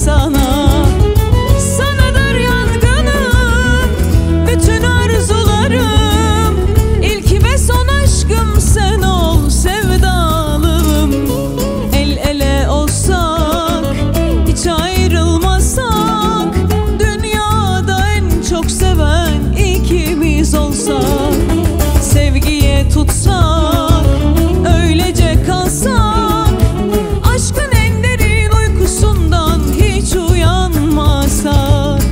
sana. Sanadır yangınım, bütün arzularım. İlk ve son aşkım sen ol sevdalım. El ele olsak, hiç ayrılmasak, dünyada en çok seven ikimiz olsak. Sevgiye tutsak, öylece kalsak, aşkın en derin uykusundan hiç uyanmasak.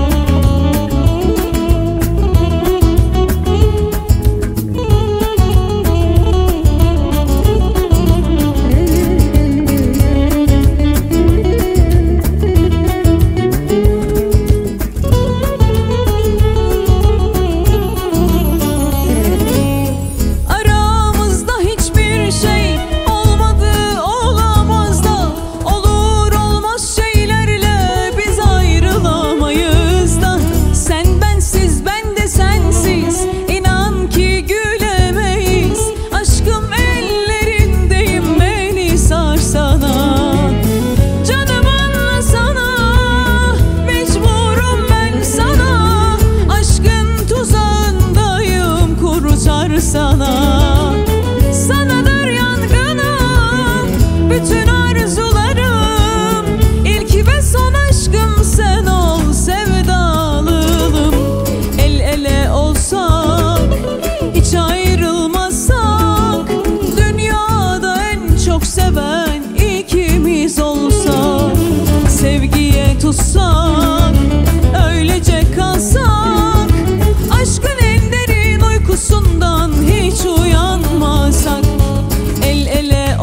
Sana, sanadır yangınım, bütün arzularım. İlk ve son aşkım sen ol sevdalım. El ele olsak, hiç ayrılmasak, dünyada en çok seven ikimiz olsak. Sevgiye tutsak, öylece kalsak, aşkın en derin uykusundan hiç uyanmasak. El ele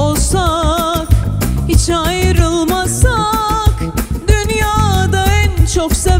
olsak, hiç ayrılmasak, dünyada en çok seven